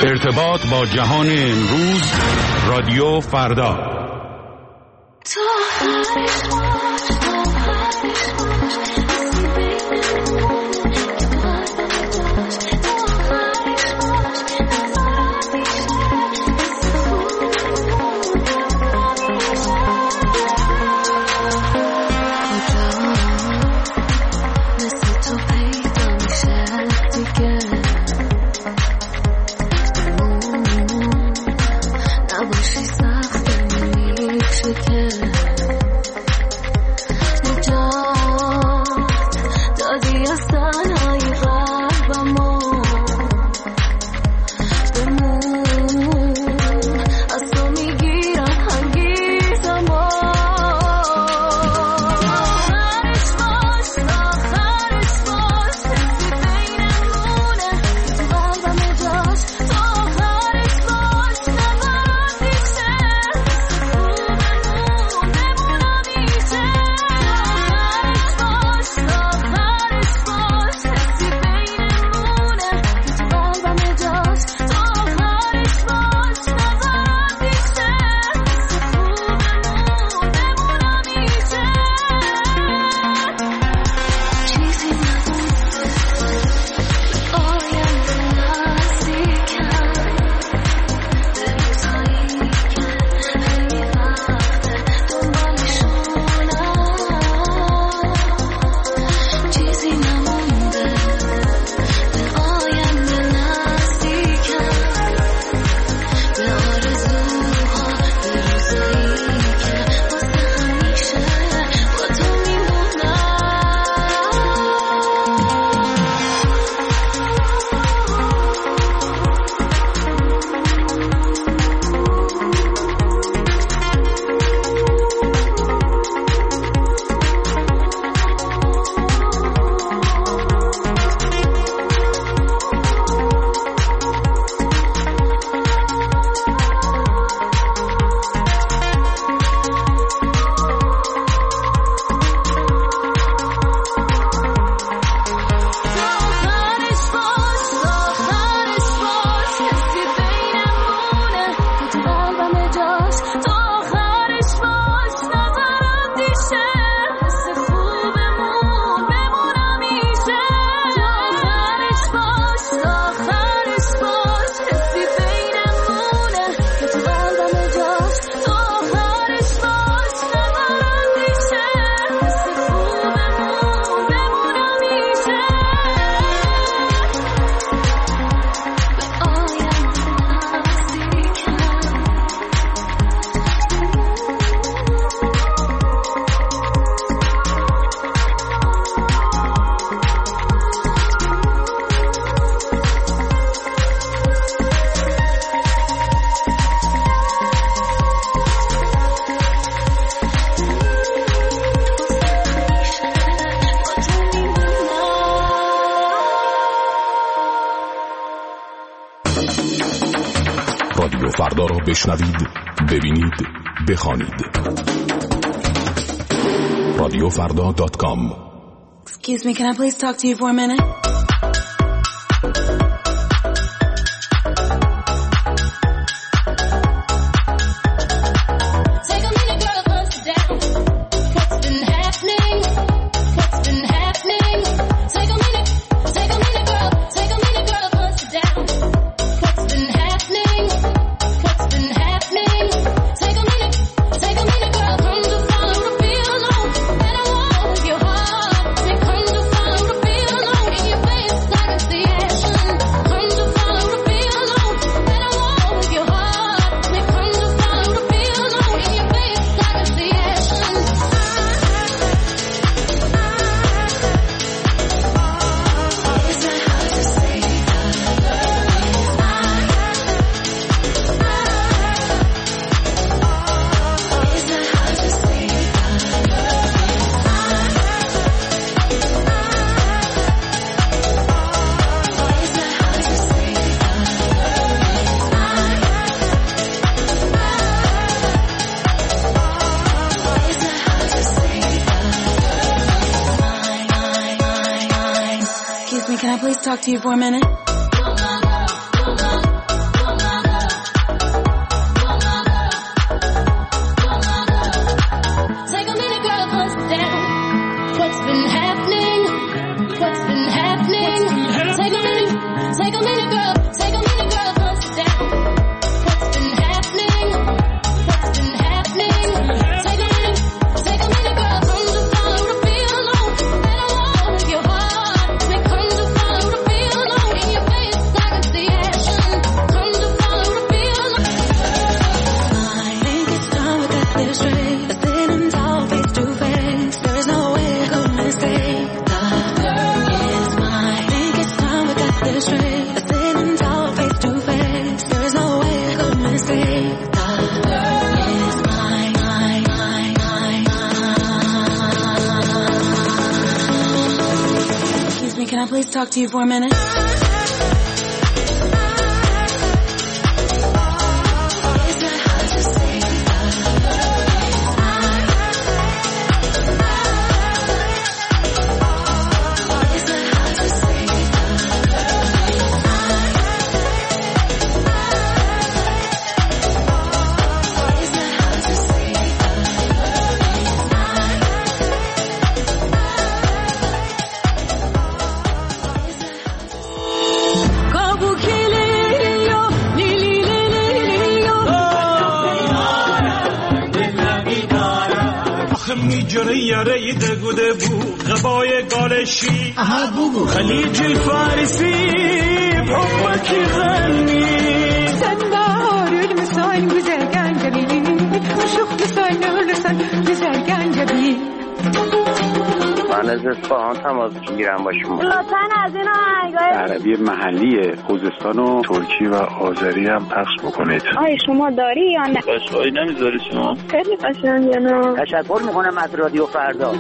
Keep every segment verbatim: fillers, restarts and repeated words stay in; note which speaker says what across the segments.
Speaker 1: ارتباط با جهان امروز، رادیو فردا.
Speaker 2: فردا را بشنوید، ببینید، بخوانید. رادیو فردا دات کام.
Speaker 3: Excuse me, can I please talk to you for a minute? Can I please talk to you for a minute? please talk to you for a minute?
Speaker 4: جوری یاره دگوده بو غبای گالشی
Speaker 5: اها بو
Speaker 4: خلیج الفارسی بحبك يغني
Speaker 6: سنبار المسان güzel gencebi Aşık güzel nurlusan güzel gencebi
Speaker 7: من از اصفهان تماس میگیرم با شما.
Speaker 8: لطفاً از این آهنگای
Speaker 9: عربی محلی خوزستان و ترکی و آذری هم پخش بکنید.
Speaker 8: آی شما داری یا نه؟
Speaker 7: قشنگی نمیذاری شما؟
Speaker 8: خیلی قشنگه نه.
Speaker 7: تشکر میکنم از رادیو فردا.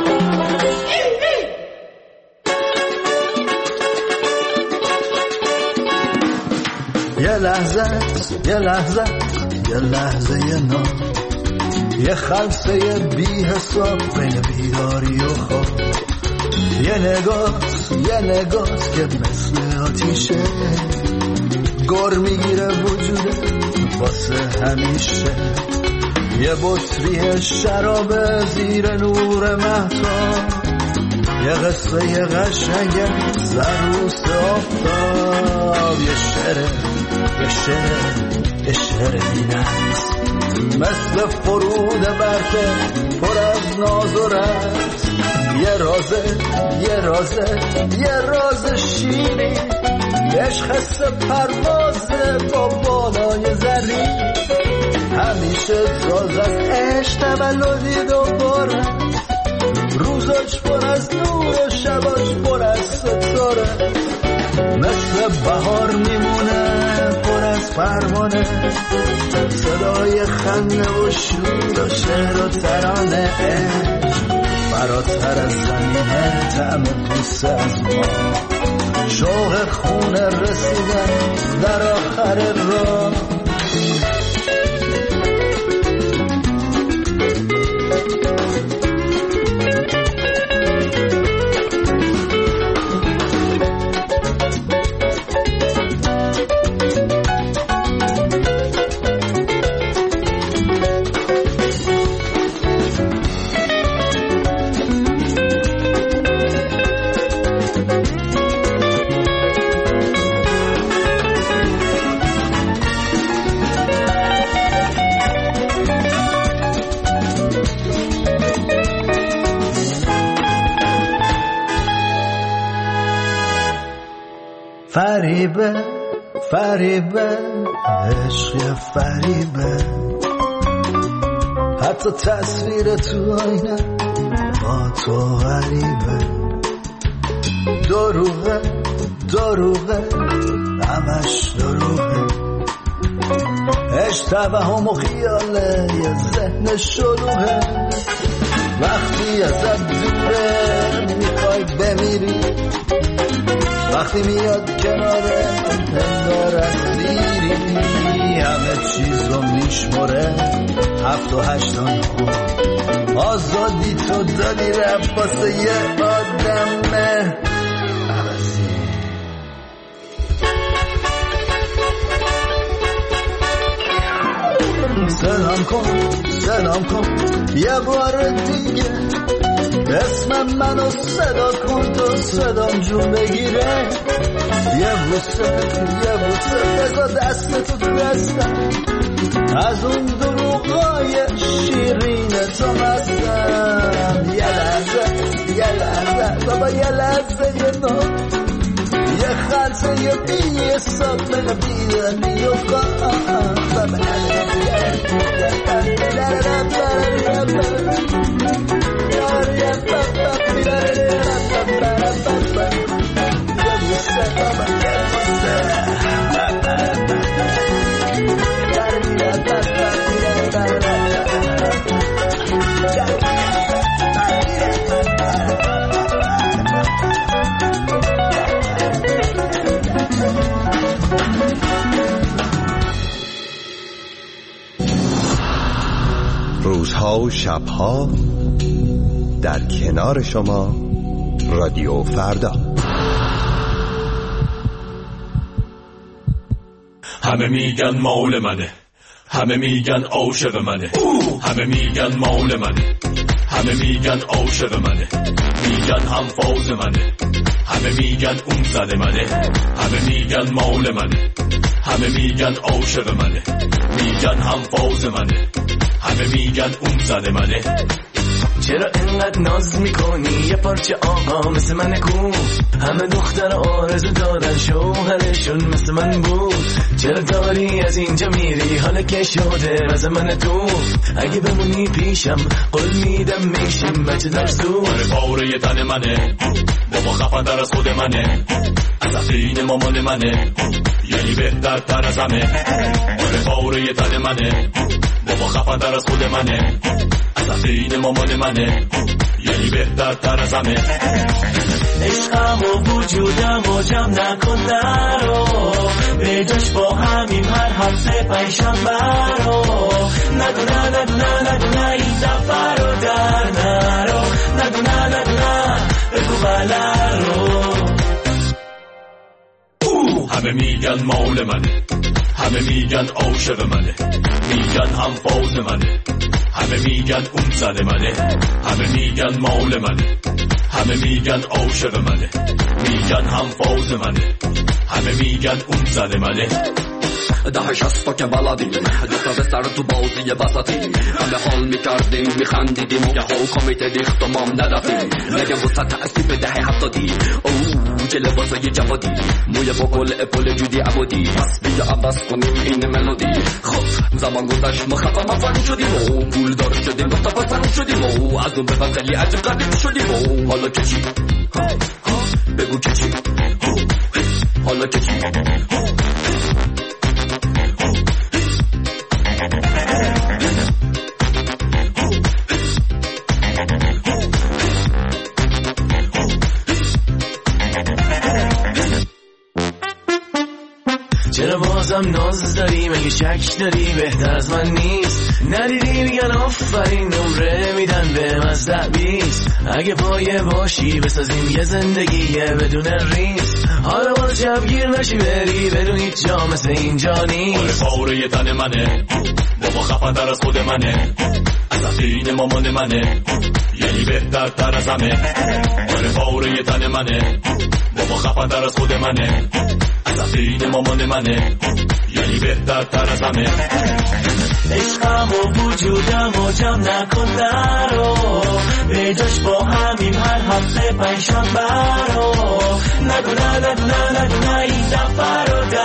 Speaker 5: یه لحظه یه لحظه یه لحظه یه نام یه خلصه بی حساب بین بیداری و خواب یه نگاه یه نگاه که مثل آتیشه گر میگیره وجوده واسه همیشه یه بطری شراب زیر نور مهتاب یه قصه یه قشنگه زروس آفتاب یه شعره یه شعره یه شعره بینست مثل فرود برفه پر از ناز و رمز یه رازه یه رازه یه راز شیری عشق حس پروازه با بالای زری همیشه ساز از عشق تولدی دوباره روزاش پر از نور و شباش پر از ستاره مثل بهار میمونه پر از پروانه صدای خنده و شور و شعر و ترانه فراتر از زمینه طعم بوسه از ما شوق خونه رسیدن در آخر راه فریبه فریبه عشق فریبه حتی تصویر تو آینه با تو غریبه دروغه دروغه همش دروغه عشق توهم و خیاله یه ذهن شلوغه وقتی ازت دوره میخوای بمیری وقتی میاد کناره انگار اسیری همه چیز رو میشمره هفت و هشتان خون آزادی تو دادی رفت واسه یه آدمه عوضی سلام کن سلام کن یه بار دیگه اسم منو صدا کن تو صدام جون بگیره یه بوسه یه بوسه بزا دست تو تو دستم از اون دروغای شیرین تو مستم یه لحظه یه لحظه بابا یه لحظه یه نو یه خلصه یه بی حساب من بیدن یه قام بابا
Speaker 10: روزها و شبها در کنار شما رادیو فردا.
Speaker 11: همه میگن مال منه، همه میگن عاشق منه، همه میگن مال منه، همه میگن عاشق منه، میگن هم فاز منه، همه میگن اون زن منه، همه میگن مال منه، همه میگن عاشق منه، میگن هم فاز منه، همه میگن اون زن منه.
Speaker 12: چرا اینقدر ناز میکنی یه پارچه آقا مثل من کو؟ همه دختر آرزو دارن شوهرشون مثل من بود. چرا داری از اینجا میری حالا که شده واسه من تو؟ اگه بمونی پیشم قول میدم میشیم بچه در زود.
Speaker 11: آره پاره تن منه، بابا خفن در از خود منه، از عقین مامان منه، یعنی بهتر تر از همه. آره پاره تن منه، بابا خفن در از خود منه، از عقین مامان منه، یعنی بهتر تر از همه.
Speaker 12: عشقم و وجودم و جمع نکن نرو، به جاش با همیم هر هفته پنجشنبه رو. نگو نه نگو نه نگو نه این دفعه رو در نرو، نگو نه نگو نه بگو بله رو.
Speaker 11: همه میگن مال منه، همه میگن عاشق منه، میگن هم فاز منه، همه میگن اون زن منه، همه میگن مال منه، همه میگن عاشق منه، میگن هم فاز منه، همه میگن اون زن منه.
Speaker 13: ده شستا که بلدیم دوتا به سر تو بازی بساتیم، همه حال میکردیم میخندیدیم یه ها کمیته ریخت و مام ندفتیم. نگم وسط تأثیر به دهه هفتادی اوه چه لباسای جوادی، موی با گل اپول جودی عبودی، پس بیا عباس کنیم این ملودی. خب زمان گذشت ما خفا مفن شدیم و پول دار شدیم وقتا پسن شدیم و از اون به بعد خیلی عجب قدیم شدیم و حالا که چی؟ بگو که چی؟ حالا که چی؟
Speaker 12: چرا بازم ناز داری مگه شک داری بهتر از من نیست؟ ندیدی میگن آفرین نمره میدن به مزده بیست. اگه پایه باشی بسازیم یه زندگی بدون ریس، حالا باز شبگیر نشی بری بدون هیچ جا مثل اینجا نیست.
Speaker 11: آره پاره تن منه، بابا خفن در از خود منه، از عقین مامان منه، یعنی بهتر تر از همه. آره پاره تن منه، بابا خفن در از خود منه، از عقین مامان منه، یعنی بهتر تر از همه.
Speaker 12: عشقم و وجودم و جمع نکن نرو، به جاش با همیم هر هفته پنجشنبه رو. نگو نه نگو نه نگو نه این دفعه رو